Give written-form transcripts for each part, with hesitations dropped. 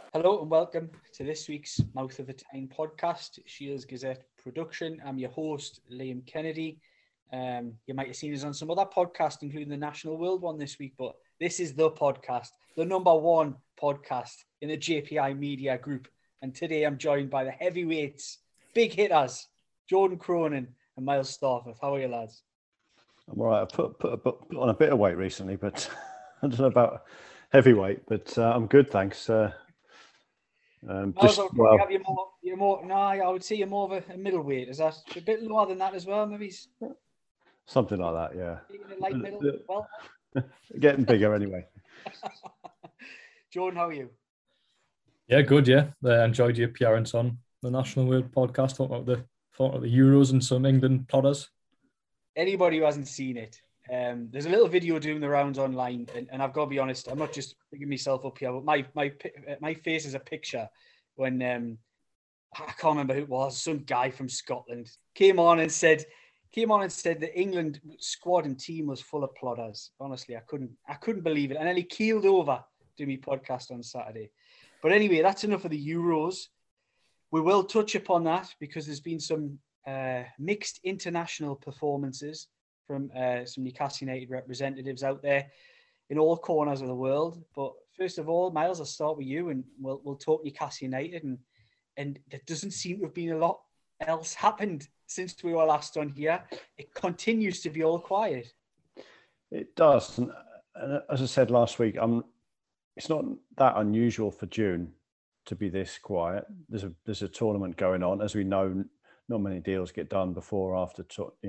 Hello and welcome to this week's Mouth of the Tyne podcast, Shields Gazette production. I'm your host, Liam Kennedy. You might have seen us on some other podcasts, including the National World one this week, but this is the podcast, the number one podcast in the JPI Media Group. And today I'm joined by the heavyweights, big hitters, Jordan Cronin and Miles Starford. How are you, lads? I'm all right. I've put on a bit of weight recently, but I don't know about heavyweight, but I'm good, thanks. Miles, I would probably have you're more. No, I would say you're more of a middleweight. Is that a bit lower than that as well? Maybe something like that, yeah. A light middle. Well, getting bigger anyway. Jordan, how are you? Yeah, good. Yeah, I enjoyed your appearance on the National World podcast. Talking about the Euros and some England plotters. Anybody who hasn't seen it, there's a little video doing the rounds online, and I've got to be honest, I'm not just picking myself up here, but my face is a picture when I can't remember who it was, some guy from Scotland came on and said the England squad and team was full of plotters. Honestly, I couldn't believe it, and then he keeled over doing my podcast on Saturday. But anyway, that's enough of the Euros. We will touch upon that because there's been some mixed international performances from some Newcastle United representatives out there in all corners of the world. But first of all, Miles, I'll start with you, and we'll talk Newcastle United. And there doesn't seem to have been a lot else happened since we were last on here. It continues to be all quiet. It does, and as I said last week, it's not that unusual for June to be this quiet. There's a tournament going on, as we know. Not many deals get done before or after,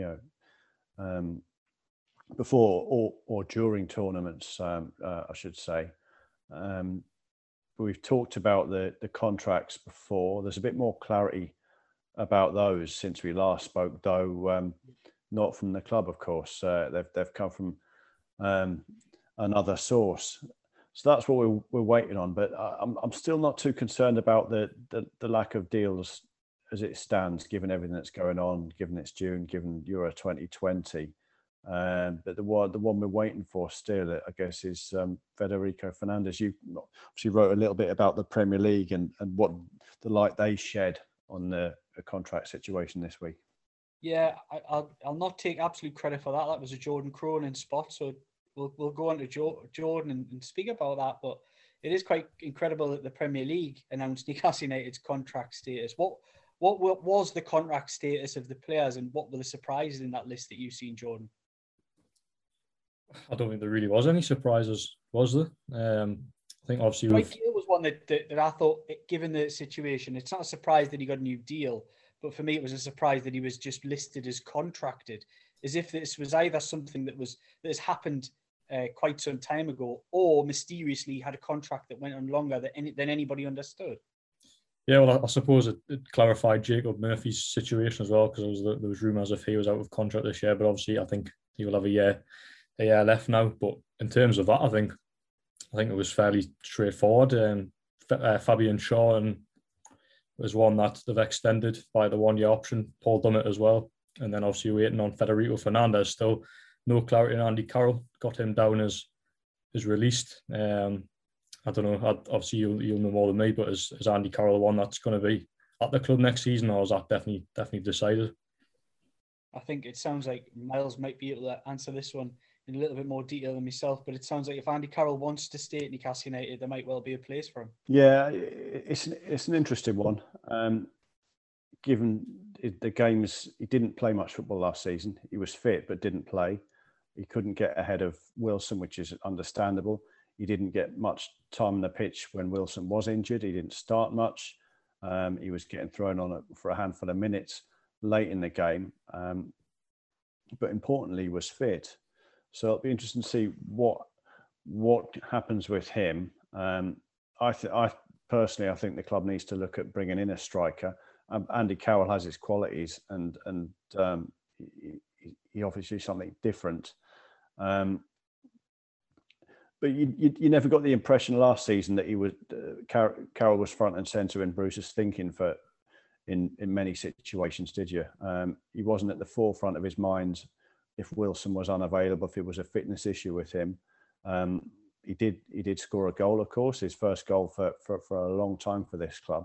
before or during tournaments, I should say. We've talked about the contracts before. There's a bit more clarity about those since we last spoke, though not from the club, of course. They've come from another source. So that's what we're waiting on. But I'm still not too concerned about the lack of deals as it stands, given everything that's going on, given it's June, given Euro 2020. But the one we're waiting for still, I guess, is Federico Fernandez. You obviously wrote a little bit about the Premier League and what the light they shed on the contract situation this week. Yeah, I'll not take absolute credit for that. That was a Jordan Cronin spot. So we'll go on to Jordan and speak about that. But it is quite incredible that the Premier League announced Newcastle United's contract status. What was the contract status of the players, and what were the surprises in that list that you've seen, Jordan? I don't think there really was any surprises, was there? I think obviously Dwight Gale was one that I thought, given the situation, it's not a surprise that he got a new deal, but for me it was a surprise that he was just listed as contracted, as if this was either something that has happened quite some time ago, or mysteriously had a contract that went on longer than anybody understood. Yeah, well, I suppose it clarified Jacob Murphy's situation as well, because there was rumours if he was out of contract this year, but obviously I think he will have a year left now. But in terms of that, I think it was fairly straightforward. Fabian Shaw was one that they've extended by the 1 year option. Paul Dummett as well, and then obviously waiting on Federico Fernandez. Still no clarity on Andy Carroll. Got him down as released. I don't know. Obviously, you'll know more than me, but is Andy Carroll the one that's going to be at the club next season, or is that definitely decided? I think it sounds like Miles might be able to answer this one in a little bit more detail than myself, but it sounds like if Andy Carroll wants to stay at Newcastle United, there might well be a place for him. Yeah, it's an interesting one. Given the games, he didn't play much football last season. He was fit but didn't play. He couldn't get ahead of Wilson, which is understandable. He didn't get much time on the pitch when Wilson was injured. He didn't start much. He was getting thrown on for a handful of minutes late in the game. But importantly, he was fit. So it'll be interesting to see what happens with him. I personally think the club needs to look at bringing in a striker. Andy Carroll has his qualities, and he obviously something different. But you never got the impression last season that he was Carroll was front and centre in Bruce's thinking in many situations, did you? He wasn't at the forefront of his mind if Wilson was unavailable, if it was a fitness issue with him. he did score a goal, of course, his first goal for a long time for this club.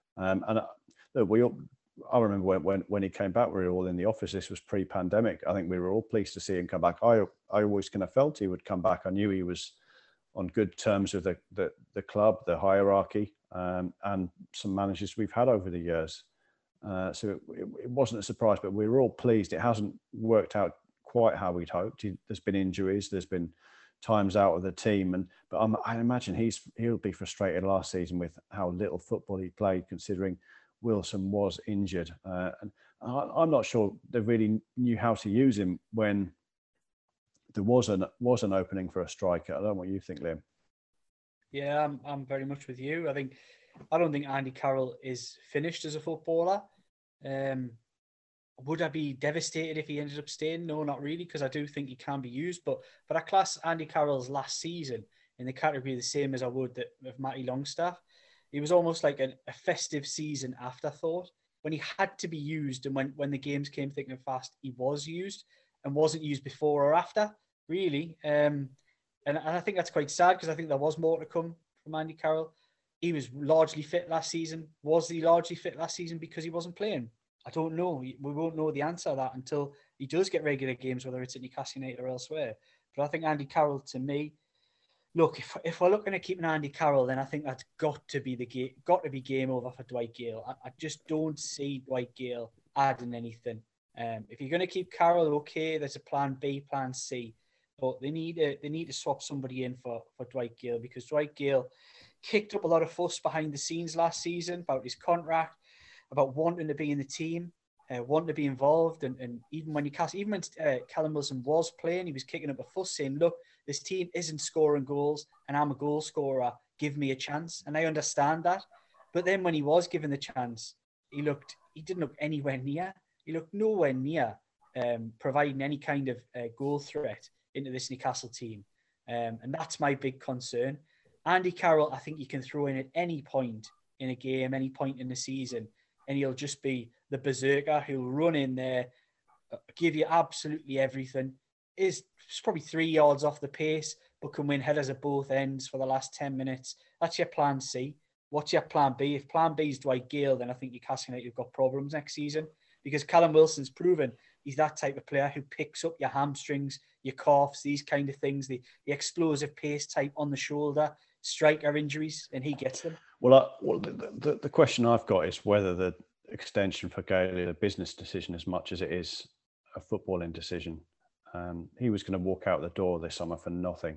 Look, I remember when he came back, we were all in the office. This was pre-pandemic. I think we were all pleased to see him come back. I always kind of felt he would come back. I knew he was on good terms with the club, the hierarchy, and some managers we've had over the years. So it wasn't a surprise, but we were all pleased. It hasn't worked out quite how we'd hoped. There's been injuries. There's been times out of the team, but I imagine he'll be frustrated last season with how little football he played, considering Wilson was injured, and I'm not sure they really knew how to use him when there was an opening for a striker. I don't know what you think, Liam. Yeah, I'm very much with you. I don't think Andy Carroll is finished as a footballer. Would I be devastated if he ended up staying? No, not really, because I do think he can be used. But I class Andy Carroll's last season in the category the same as I would of Matty Longstaff. He was almost like a festive season afterthought. When he had to be used and when the games came thick and fast, he was used and wasn't used before or after, really. And I think that's quite sad, because I think there was more to come from Andy Carroll. He was largely fit last season. Was he largely fit last season because he wasn't playing? I don't know. We won't know the answer to that until he does get regular games, whether it's at Newcastle United or elsewhere. But I think Andy Carroll, to me, look, if we're looking at keeping Andy Carroll, then I think that's got to be game over for Dwight Gale. I just don't see Dwight Gale adding anything. If you're going to keep Carroll, okay, there's a plan B, plan C, but they need to swap somebody in for Dwight Gale, because Dwight Gale kicked up a lot of fuss behind the scenes last season about his contract, about wanting to be in the team, wanting to be involved, and even when Callum Wilson was playing, he was kicking up a fuss saying, look, this team isn't scoring goals and I'm a goal scorer, give me a chance. And I understand that. But then when he was given the chance, he didn't look anywhere near. He looked nowhere near providing any kind of goal threat into this Newcastle team. And that's my big concern. Andy Carroll, I think you can throw in at any point in a game, any point in the season, and he'll just be the berserker who'll run in there, give you absolutely everything. Is probably 3 yards off the pace, but can win headers at both ends for the last 10 minutes. That's your plan C. What's your plan B? If plan B is Dwight Gale, then I think Newcastle United have got problems next season, because Callum Wilson's proven he's that type of player who picks up your hamstrings, your calves, these kind of things, the explosive pace type on the shoulder, striker injuries, and he gets them. Well, the question I've got is whether the extension for Gale is a business decision as much as it is a footballing decision. He was going to walk out the door this summer for nothing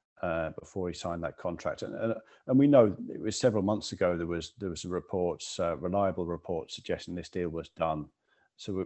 before he signed that contract, and we know it was several months ago. There was reports, reliable reports, suggesting this deal was done. So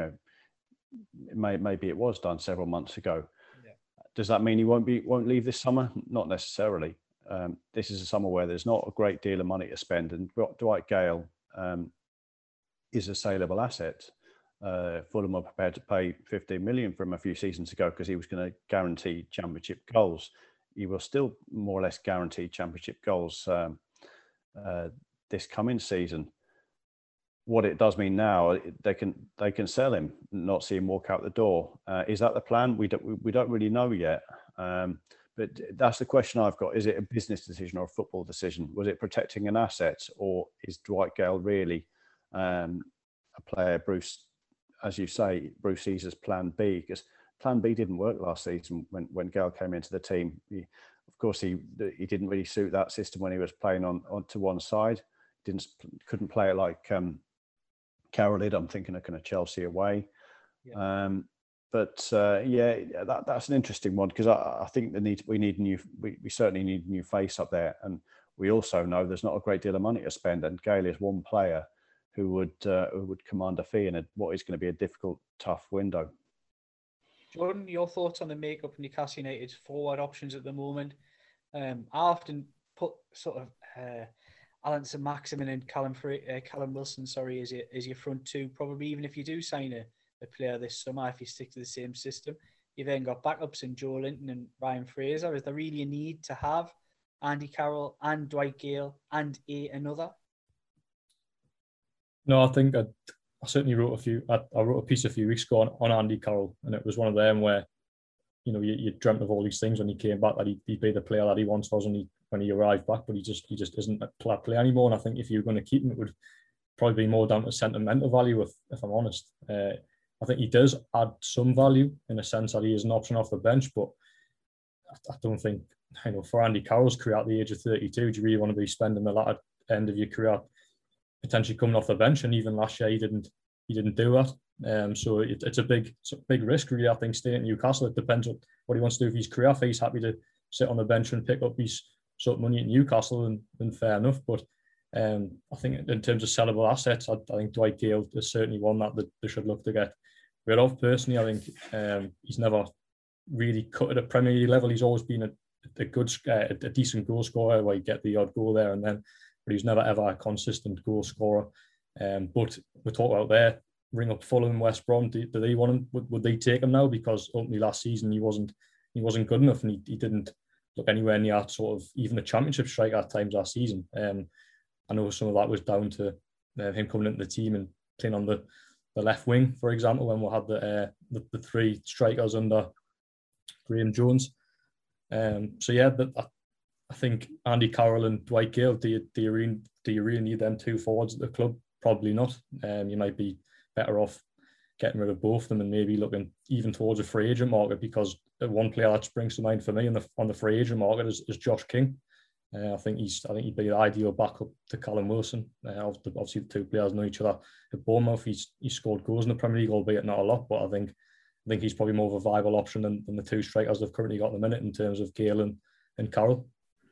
maybe it was done several months ago. Yeah. Does that mean he won't leave this summer? Not necessarily. This is a summer where there's not a great deal of money to spend, and Dwight Gale is a saleable asset. Fulham were prepared to pay 15 million for him a few seasons ago because he was going to guarantee championship goals. He will still more or less guarantee championship goals this coming season. What it does mean now, they can sell him, not see him walk out the door. Is that the plan? We don't really know yet. But that's the question I've got. Is it a business decision or a football decision? Was it protecting an asset, or is Dwight Gale really a player Bruce, as you say, Bruce sees as plan B? Because plan B didn't work last season when Gale came into the team. Of course, he didn't really suit that system when he was playing on to one side. Couldn't play it like Carroll did. I'm thinking of kind of Chelsea away. Yeah. That's an interesting one, because I think we certainly need a new face up there, and we also know there's not a great deal of money to spend, and Gale is one player who would command a fee in what is going to be a difficult, tough window. Jordan, your thoughts on the makeup of Newcastle United's forward options at the moment? I often put sort of Alan Saint-Maximin and Callum Wilson, as your front two. Probably even if you do sign a player this summer, if you stick to the same system, you've then got backups in Joe Linton and Ryan Fraser. Is there really a need to have Andy Carroll and Dwight Gale and another? No, I think I certainly wrote I wrote a piece a few weeks ago on Andy Carroll, and it was one of them where you dreamt of all these things when he came back, that he'd be the player that he once was when he arrived back, but he just isn't a player anymore. And I think if you're going to keep him, it would probably be more down to sentimental value, if I'm honest. I think he does add some value in a sense that he is an option off the bench, but I don't think, for Andy Carroll's career at the age of 32, do you really want to be spending the latter end of your career potentially coming off the bench? And even last year, he didn't do that. So it's a big risk, really. I think staying at Newcastle, it depends on what he wants to do with his career. If he's happy to sit on the bench and pick up his sort of money at Newcastle, then fair enough. But I think in terms of sellable assets, I think Dwight Gale is certainly one that they should look to get rid of. Personally, I think he's never really cut at a Premier League level. He's always been a decent goal scorer, where you get the odd goal there and then, but he's never ever a consistent goal scorer. But we talk about there, ring up Fulham, West Brom. Do they want him? Would they take him now? Because only last season he wasn't good enough, and he didn't look anywhere near sort of even a Championship striker at times last season. I know some of that was down to him coming into the team and playing on the left wing, for example, when we had the three strikers under Graham Jones. So yeah, I think Andy Carroll and Dwight Gale, do you really need them two forwards at the club? Probably not. You might be better off getting rid of both of them and maybe looking even towards a free agent market, because the one player that springs to mind for me on the free agent market is Josh King. I think he'd be the ideal backup to Callum Wilson. Obviously, the two players know each other. At Bournemouth, he scored goals in the Premier League, albeit not a lot, but I think he's probably more of a viable option than the two strikers they've currently got at the minute in terms of Gale and Carroll.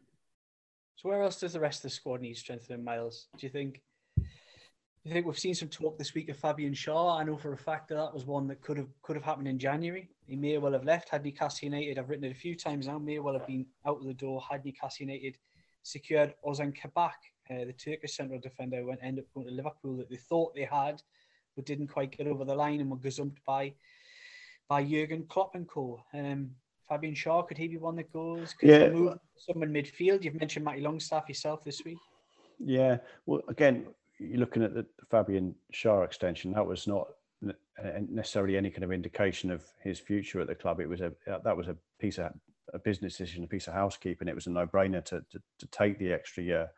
So where else does the rest of the squad need strengthening, Miles? Do you think we've seen some talk this week of Fabian Schär? I know for a fact that was one that could have happened in January. He may well have left had Newcastle United, I've written it a few times now, may well have been out of the door had Newcastle United secured Ozan Kabak, the Turkish central defender who ended up going to Liverpool, that they thought they had, but didn't quite get over the line and were gazumped by Jurgen Klopp and co. Fabian Schär, could he be one that goes? Could he move someone midfield? You've mentioned Matty Longstaff yourself this week. Yeah, well, again, you're looking at the Fabian Schär extension. That was not necessarily any kind of indication of his future at the club. It was that was a business decision, a piece of housekeeping. It was a no-brainer to take the extra year.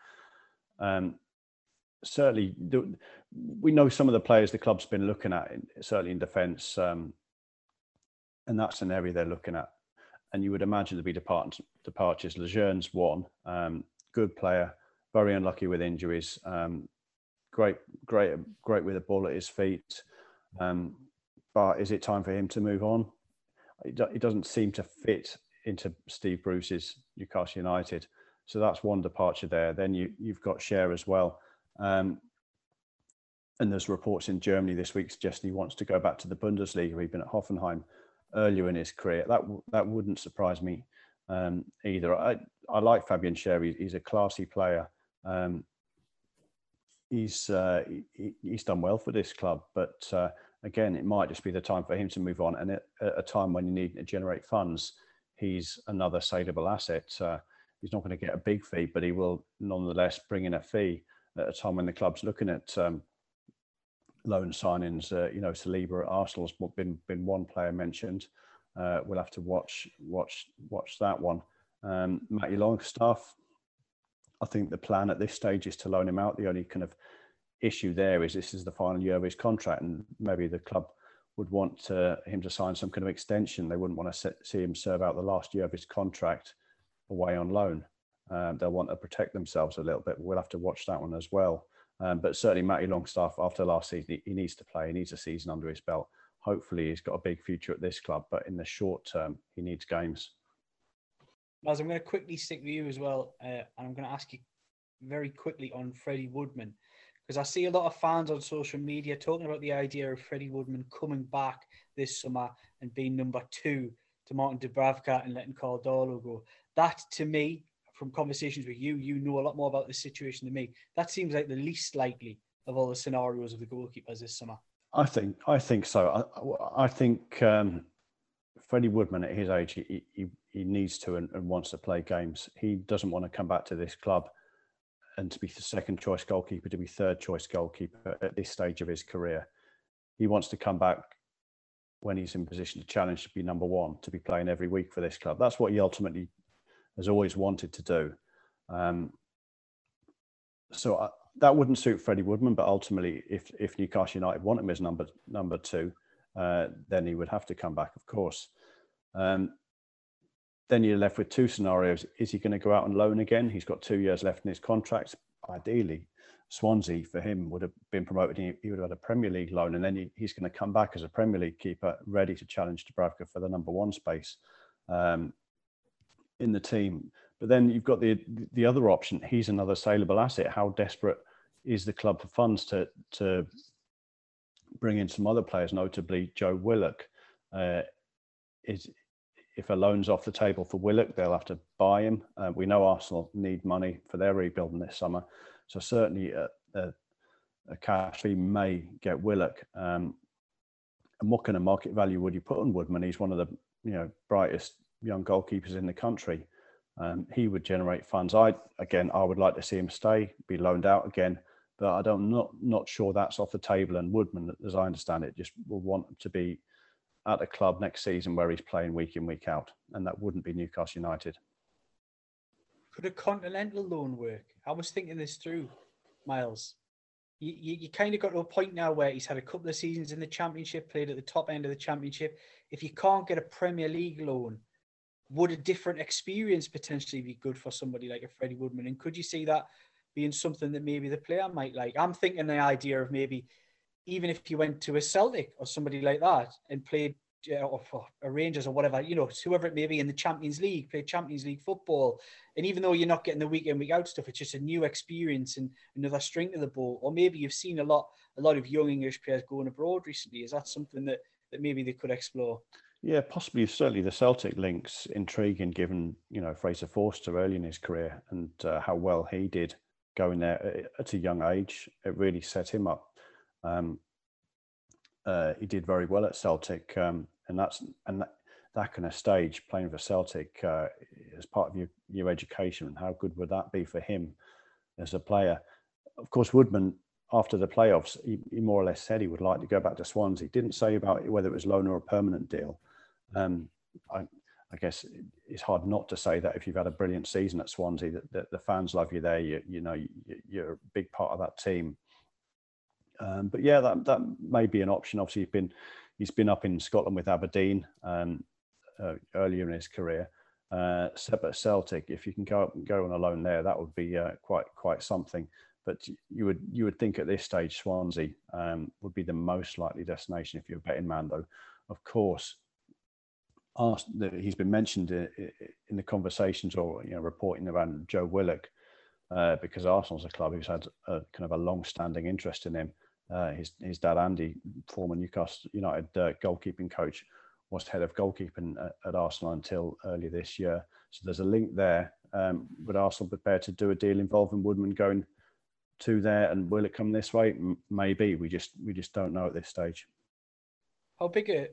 Certainly, we know some of the players the club's been looking at, certainly in defence, and that's an area they're looking at. And you would imagine there'd be departures. Lejeune's one, good player, very unlucky with injuries. Great with a ball at his feet. But is it time for him to move on? It doesn't seem to fit into Steve Bruce's Newcastle United. So that's one departure there. Then you've got Schär as well. And there's reports in Germany this week suggesting he wants to go back to the Bundesliga. He'd been at Hoffenheim earlier in his career. That wouldn't surprise me either. I like Fabian Schär. He's a classy player. He's done well for this club, but again, it might just be the time for him to move on. And at a time when you need to generate funds, he's another saleable asset. He's not going to get a big fee, but he will nonetheless bring in a fee at a time when the club's looking at loan signings. Saliba at Arsenal's been one player mentioned. We'll have to watch that one. Matty Longstaff, I think the plan at this stage is to loan him out. The only kind of issue there is this is the final year of his contract, and maybe the club would want him to sign some kind of extension. They wouldn't want to see him serve out the last year of his contract away on loan. They'll want to protect themselves a little bit. We'll have to watch that one as well. But certainly Matty Longstaff, after last season, he needs to play. He needs a season under his belt. Hopefully he's got a big future at this club, but in the short term, he needs games. As I'm going to quickly stick with you as well, and I'm going to ask you very quickly on Freddie Woodman, because I see a lot of fans on social media talking about the idea of Freddie Woodman coming back this summer and being number 2 to Martin Dubravka and letting Caldolo go. That, to me, from conversations with you, you know a lot more about the situation than me. That seems like the least likely of all the scenarios of the goalkeepers this summer. I think so. I think Freddie Woodman at his age, he needs to and wants to play games. He doesn't want to come back to this club and to be the second choice goalkeeper, to be third choice goalkeeper at this stage of his career. He wants to come back when he's in position to challenge to be number one, to be playing every week for this club. That's what he ultimately has always wanted to do. That wouldn't suit Freddie Woodman, but ultimately, if Newcastle United want him as number two, then he would have to come back, of course. Then you're left with two scenarios. Is he going to go out on loan again? He's got 2 years left in his contract. Ideally, Swansea, for him, would have been promoted. He would have had a Premier League loan, and then he's going to come back as a Premier League keeper, ready to challenge Dubravka for the number one space in the team. But then you've got the other option. He's another saleable asset. How desperate is the club for funds to bring in some other players, notably Joe Willock? If a loan's off the table for Willock, they'll have to buy him. We know Arsenal need money for their rebuilding this summer. So certainly a cash fee may get Willock. And what kind of market value would you put on Woodman? He's one of the brightest young goalkeepers in the country. He would generate funds. I would like to see him stay, be loaned out again, but not sure that's off the table. And Woodman, as I understand it, just will want to be at a club next season where he's playing week in, week out, and that wouldn't be Newcastle United. Could a continental loan work? I was thinking this through, Miles. You kind of got to a point now where he's had a couple of seasons in the Championship, played at the top end of the Championship. If you can't get a Premier League loan, would a different experience potentially be good for somebody like a Freddie Woodman? And could you see that being something that maybe the player might like? I'm thinking the idea of maybe even if you went to a Celtic or somebody like that and played or a Rangers or whatever, whoever it may be in the Champions League, played Champions League football. And even though you're not getting the week in, week out stuff, it's just a new experience and another string to the bow. Or maybe you've seen a lot of young English players going abroad recently. Is that something that maybe they could explore? Yeah, possibly. Certainly the Celtic link's intriguing given, Fraser Forster early in his career and how well he did going there at a young age. It really set him up. He did very well at Celtic, and that kind of stage, playing for Celtic as part of your education, and how good would that be for him as a player? Of course, Woodman, after the playoffs, he more or less said he would like to go back to Swansea. Didn't say about whether it was loan or a permanent deal. I guess it's hard not to say that if you've had a brilliant season at Swansea, that the fans love you there. You're a big part of that team. But yeah, that may be an option. Obviously, he's been up in Scotland with Aberdeen earlier in his career. But Celtic, if you can go on a loan there, that would be quite something. But you would think at this stage Swansea would be the most likely destination if you're a betting man. Though, of course, he's been mentioned in the conversations or reporting around Joe Willock because Arsenal's a club who's had a kind of a long-standing interest in him. His dad Andy, former Newcastle United goalkeeping coach, was head of goalkeeping at Arsenal until earlier this year. So there's a link there. Would Arsenal prepare to do a deal involving Woodman going to there, and will it come this way? Maybe. We just don't know at this stage. How big a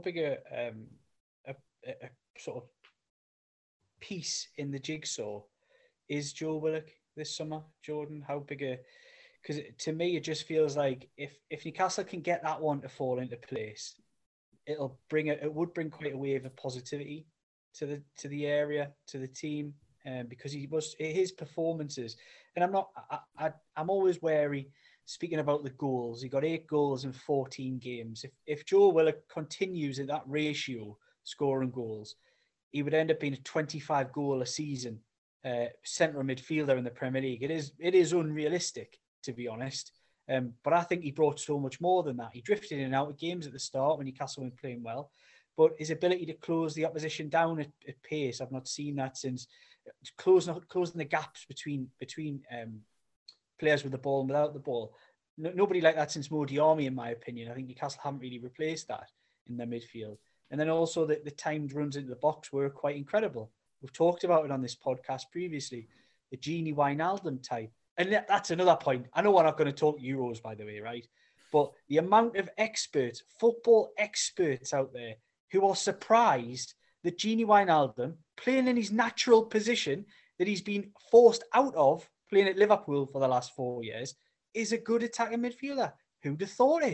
sort of piece in the jigsaw is Joe Willock this summer, Jordan? How big a... Because to me, it just feels like if Newcastle can get that one to fall into place, it would bring quite a wave of positivity to the area, to the team, because his performances. And I'm always wary speaking about the goals. He got 8 goals in 14 games. If Joe Willock continues at that ratio, scoring goals, he would end up being a 25 goal a season central midfielder in the Premier League. It is unrealistic, to be honest. But I think he brought so much more than that. He drifted in and out of games at the start when Newcastle weren't playing well. But his ability to close the opposition down at pace, I've not seen that since. Closing the gaps between players with the ball and without the ball. Nobody like that since Mo Diarmi, in my opinion. I think Newcastle haven't really replaced that in their midfield. And then also the timed runs into the box were quite incredible. We've talked about it on this podcast previously. The Gini Wijnaldum type. And that's another point. I know we're not going to talk Euros, by the way, right? But the amount of experts, football experts out there who are surprised that Gini Wijnaldum, playing in his natural position that he's been forced out of, playing at Liverpool for the last 4 years, is a good attacking midfielder. Who'd have thought it?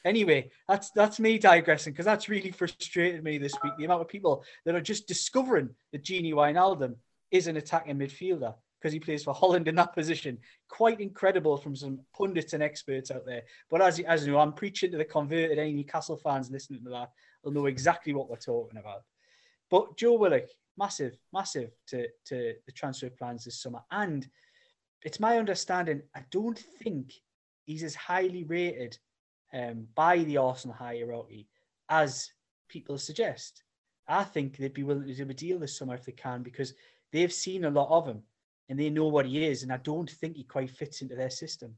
Anyway, that's me digressing, because that's really frustrated me this week. The amount of people that are just discovering that Gini Wijnaldum is an attacking midfielder because he plays for Holland in that position. Quite incredible from some pundits and experts out there. But as you know, I'm preaching to the converted. Any Newcastle fans listening to that will know exactly what we're talking about. But Joe Willock, massive to the transfer plans this summer. And it's my understanding, I don't think he's as highly rated by the Arsenal hierarchy as people suggest. I think they'd be willing to do a deal this summer if they can, because they've seen a lot of him and they know what he is, and I don't think he quite fits into their system.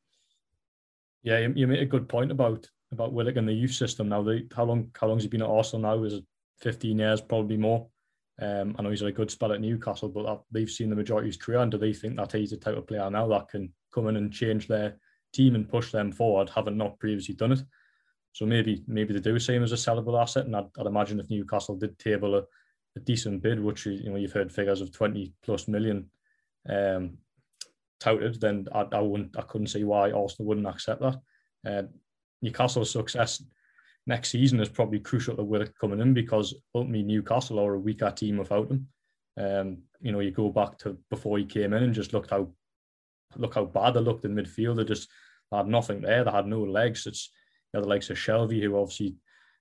Yeah, you made a good point about Willock and the youth system. Now, how long has he been at Arsenal now? Is it 15 years, probably more? I know he's had a good spell at Newcastle, but they've seen the majority of his career, and do they think that he's the type of player now that can come in and change their team and push them forward, having not previously done it? So maybe they do see him as a sellable asset, and I'd imagine if Newcastle did table a decent bid, which you've heard figures of 20+ million touted, then I couldn't see why Arsenal wouldn't accept that. Newcastle's success next season is probably crucial to Willock coming in, because ultimately Newcastle are a weaker team without him. You go back to before he came in and just look how bad they looked in midfield. They had nothing there. They had no legs. It's the likes of Shelvey, who obviously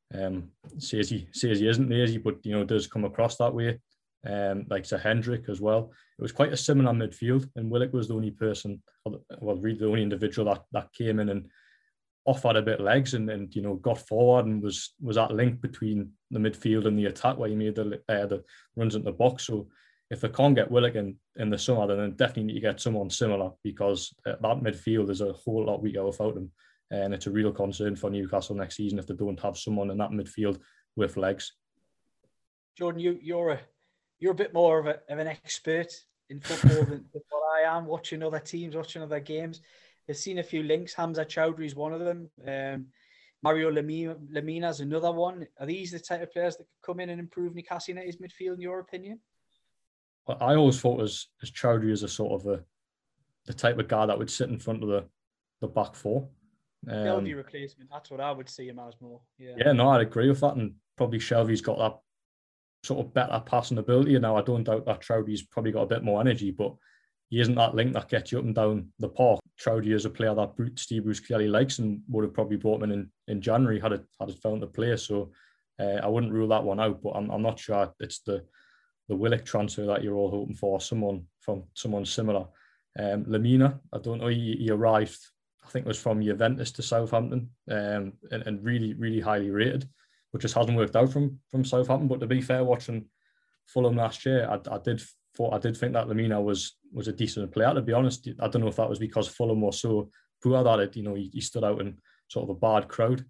says he isn't lazy, but does come across that way. Like Sir Hendrick as well. It was quite a similar midfield, and Willock was the only person, really the only individual that came in and offered a bit of legs and got forward and was that link between the midfield and the attack where he made the runs into the box. So if they can't get Willock in the summer, then they definitely need to get someone similar, because that midfield is a whole lot weaker without him. And it's a real concern for Newcastle next season if they don't have someone in that midfield with legs. Jordan, you're a bit more of an expert in football than what I am, watching other teams, watching other games. I've seen a few links. Hamza Chowdhury is one of them. Mario Lemina is another one. Are these the type of players that could come in and improve Newcastle United's midfield, in your opinion? Well, I always thought as Chowdhury as a sort of the type of guy that would sit in front of the back four. Shelvey replacement. That's what I would see him as more. Yeah, no, I'd agree with that. And probably Shelvey's got that sort of better passing ability. Now, I don't doubt that Chowdhury's probably got a bit more energy, but he isn't that link that gets you up and down the park. Chowdhury is a player that Steve Bruce clearly likes and would have probably brought him in January had it found the play. So I wouldn't rule that one out, but I'm not sure it's the Willock transfer that you're all hoping for, someone similar. Lemina, I don't know, he arrived, I think it was from Juventus to Southampton, and really, really highly rated, but just hasn't worked out from Southampton. But to be fair, watching Fulham last year, I did think that Lemina was a decent player, to be honest. I don't know if that was because Fulham was so poor that he stood out in sort of a bad crowd.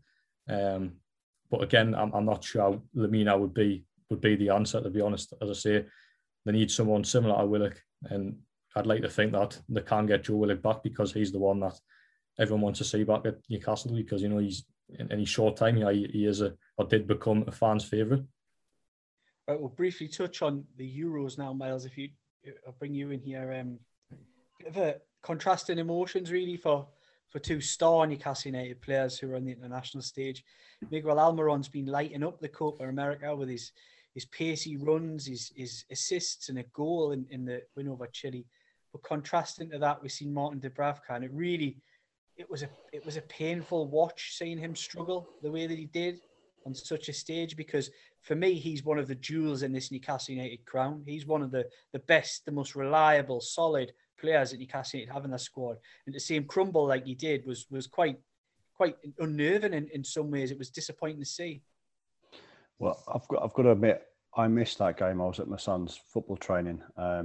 But again, I'm not sure Lemina would be the answer, to be honest. As I say, they need someone similar to Willock, and I'd like to think that they can get Joe Willock back, because he's the one that everyone wants to see back at Newcastle, because he's in his short time he is or did become a fan's favourite. Right, we'll briefly touch on the Euros now, Miles. I'll bring you in here. Bit of a contrasting emotions really for two star Newcastle United players who are on the international stage. Miguel Almiron's been lighting up the Copa America with his pacey runs, his assists and a goal in the win over Chile. But contrasting to that, we've seen Martin Dubravka, and it was a painful watch seeing him struggle the way that he did on such a stage, because for me, he's one of the jewels in this Newcastle United crown. He's one of the best, the most reliable, solid players that Newcastle United have in their squad. And to see him crumble like he did was quite unnerving in some ways. It was disappointing to see. Well, I've got to admit, I missed that game. I was at my son's football training.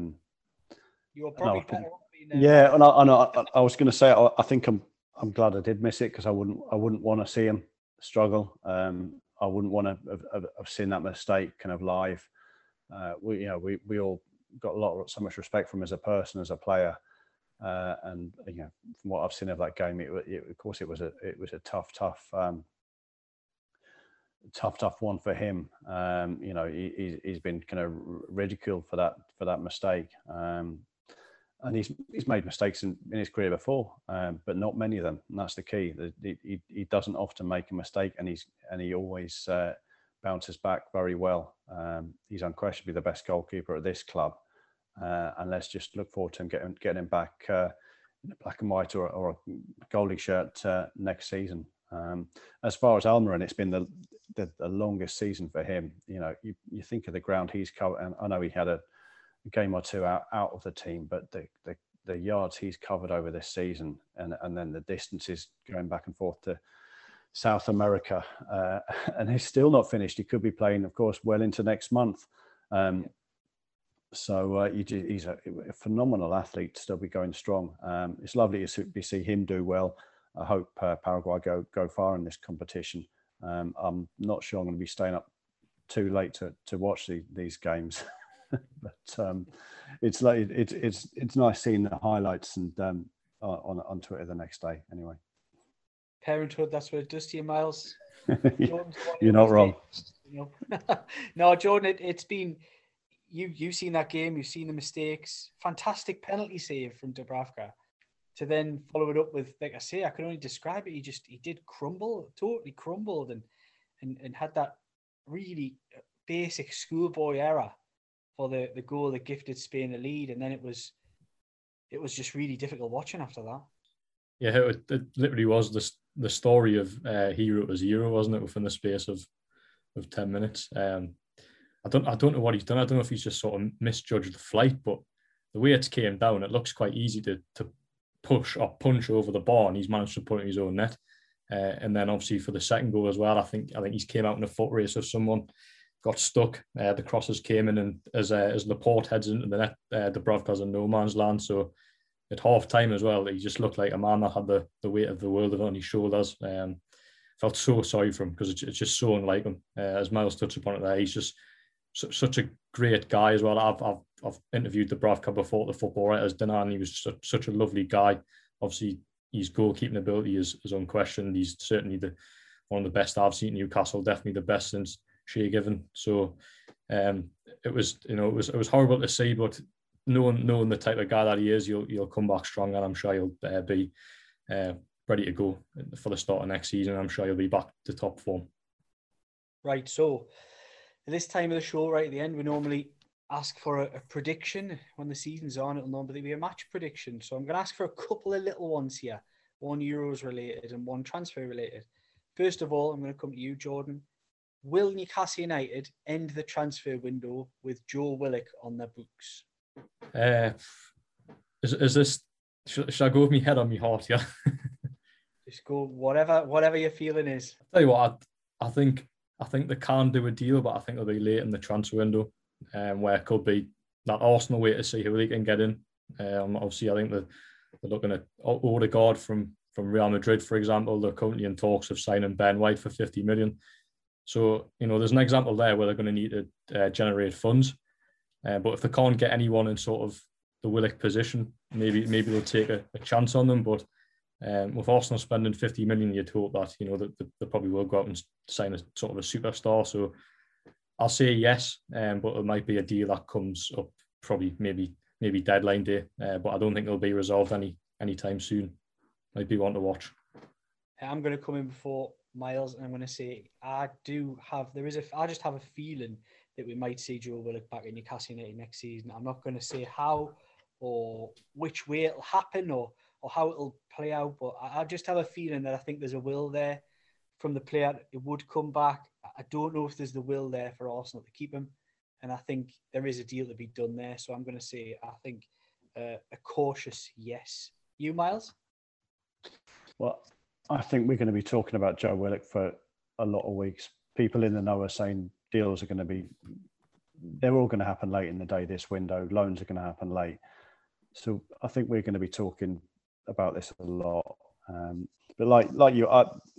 You were probably better off being there. Yeah, and I was going to say, I think I'm glad I did miss it, because I wouldn't want to see him struggle. I wouldn't want to have seen that mistake kind of live. We all got so much respect for him as a person, as a player, and from what I've seen of that game, of course it was a tough one for him. He's been kind of ridiculed for that mistake. And he's made mistakes in his career before, but not many of them. And that's the key. He doesn't often make a mistake, and he always bounces back very well. He's unquestionably the best goalkeeper at this club, and let's just look forward to him getting him back in a black and white or a Goldie shirt next season. As far as Almiron, it's been the longest season for him. You know, you think of the ground he's covered, and I know he had a game or two out of the team, but the yards he's covered over this season, and then the distances going back and forth to South America, and he's still not finished. He could be playing, of course, well into next month. So he's a phenomenal athlete to still be going strong. It's lovely to see him do well. I hope Paraguay go far in this competition. I'm not sure I'm going to be staying up too late to watch these games. But it's nice seeing the highlights and on Twitter the next day. Anyway, parenthood, that's what it does to you, Miles. You're not wrong. No, Jordan, it's been you've seen that game, you've seen the mistakes. Fantastic penalty save from Dubravka. To then follow it up with, like I say, I can only describe it. He did crumble, totally crumbled, and had that really basic schoolboy error for the goal that gifted Spain the lead, and then it was just really difficult watching after that. Yeah, it literally was the story of hero to zero, wasn't it? Within the space of 10 minutes. I don't know what he's done. I don't know if he's just sort of misjudged the flight, but the way it's came down, it looks quite easy to push or punch over the bar, and he's managed to put it in his own net. And then obviously for the second goal as well, I think he's came out in a foot race of someone. Got stuck. The crosses came in, and as Laporte heads into the net, Dubravka's in no man's land. So at half time as well, he just looked like a man that had the weight of the world on his shoulders. Felt so sorry for him because it's just so unlike him. As Miles touched upon it there, he's just such a great guy as well. I've interviewed Dubravka before at the Football Writers' Dinner, and he was such a lovely guy. Obviously, his goalkeeping ability is unquestioned. He's certainly one of the best I've seen at Newcastle. Definitely the best since Shea Given. So it was horrible to see, but knowing the type of guy that he is, you'll come back strong, and I'm sure he'll be ready to go for the start of next season. I'm sure he'll be back to top form. Right. So at this time of the show, right at the end, we normally ask for a prediction. When the season's on, it'll normally be a match prediction. So I'm going to ask for a couple of little ones here, one Euros related and one transfer related. First of all, I'm going to come to you, Jordan. Will Newcastle United end the transfer window with Joe Willock on their books? Is this? Should I go with my head on my heart? Yeah. Just go whatever your feeling is. I'll tell you what, I think they can do a deal, but I think it'll be late in the transfer window, where it could be that Arsenal wait to see who they can get in. Obviously, I think they're looking at Odegaard from Real Madrid, for example. They're currently in talks of signing Ben White for 50 million. So, there's an example there where they're going to need to generate funds. But if they can't get anyone in sort of the Willock position, maybe they'll take a chance on them. But with Arsenal spending 50 million, you'd hope that, they probably will go out and sign a sort of a superstar. So I'll say yes, but it might be a deal that comes up probably maybe deadline day. But I don't think it'll be resolved anytime soon. Might be one to watch. I'm going to come in before Miles, and I'm going to say I just have a feeling that we might see Joe Willock back in Newcastle United next season. I'm not going to say how or which way it'll happen or how it'll play out, but I just have a feeling that I think there's a will there from the player. It would come back. I don't know if there's the will there for Arsenal to keep him, and I think there is a deal to be done there. So I'm going to say I think a cautious yes. You, Miles? Well, I think we're going to be talking about Joe Willock for a lot of weeks. People in the know are saying deals are going to be, they're all going to happen late in the day this window. Loans are going to happen late. So I think we're going to be talking about this a lot. But like you,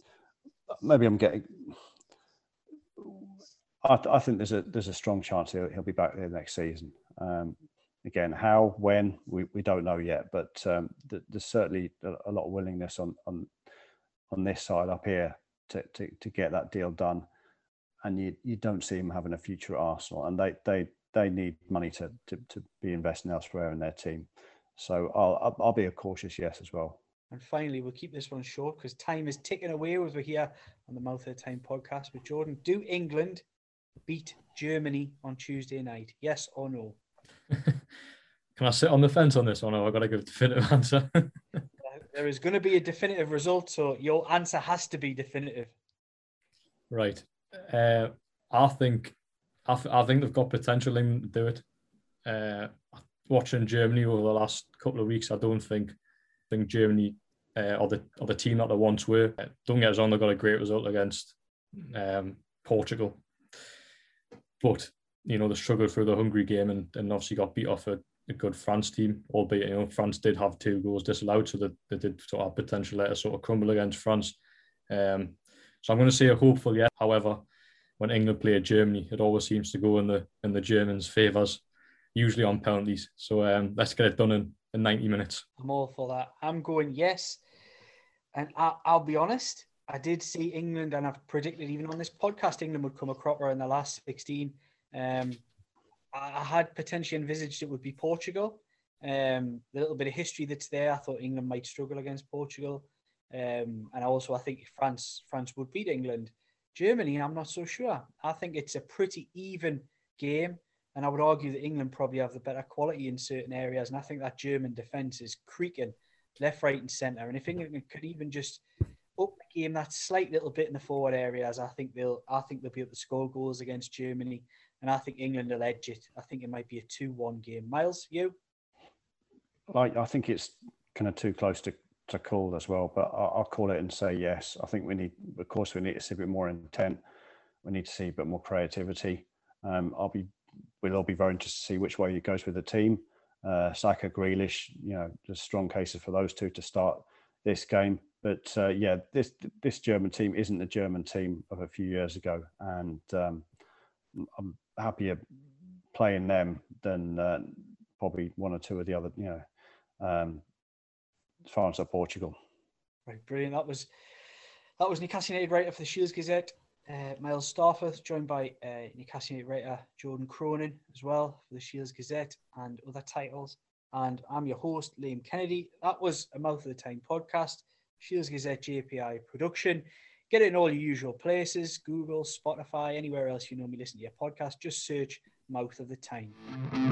I think there's a strong chance he'll be back there next season. Again, how, when, we don't know yet, but there's certainly a lot of willingness on this side up here to get that deal done. And you don't see him having a future at Arsenal, and they need money to be investing elsewhere in their team. So I'll be a cautious yes as well. And finally, we'll keep this one short because time is ticking away as we're here on the Mouth of the Time podcast with Jordan. Do England beat Germany on Tuesday night? Yes or no? Can I sit on the fence on this one, or I've got to give a definitive answer? There is going to be a definitive result, so your answer has to be definitive. Right. I think they've got potential in to do it. Watching Germany over the last couple of weeks, I don't think Germany or the team that they once were. Don't get us wrong, they got a great result against Portugal, but they struggled through the Hungary game and obviously got beat off a good France team. Albeit France did have 2 goals disallowed, so they did sort of have potential there to sort of crumble against France. So I'm going to say a hopeful yes. However, when England play Germany, it always seems to go in the Germans' favours, usually on penalties. So let's get it done in 90 minutes. I'm all for that. I'm going yes. And I'll be honest, I did see England, and I've predicted even on this podcast, England would come a cropper in the last 16. I had potentially envisaged it would be Portugal. The little bit of history that's there, I thought England might struggle against Portugal. And also I think France would beat England. Germany, I'm not so sure. I think it's a pretty even game. And I would argue that England probably have the better quality in certain areas. And I think that German defence is creaking left, right and centre. And if England could even just up the game that slight little bit in the forward areas, I think they'll be able to score goals against Germany. And I think England will edge it. I think it might be a 2-1 game. Miles, you? I think it's kind of too close to call as well, but I'll call it and say yes. I think we need to see a bit more intent. We need to see a bit more creativity. We'll all be very interested to see which way it goes with the team. Saka, Grealish, there's strong cases for those two to start this game. But this German team isn't the German team of a few years ago, and I'm happier playing them than probably one or two of the other, France or Portugal. Right, brilliant. That was Newcastle United writer for the Shields Gazette, Miles Starforth, joined by Newcastle United writer Jordan Cronin as well for the Shields Gazette and other titles. And I'm your host, Liam Kennedy. That was a Mouth of the Time podcast, Shields Gazette JPI production. Get it in all your usual places, Google, Spotify, anywhere else you normally listen to your podcast. Just search Mouth of the Time.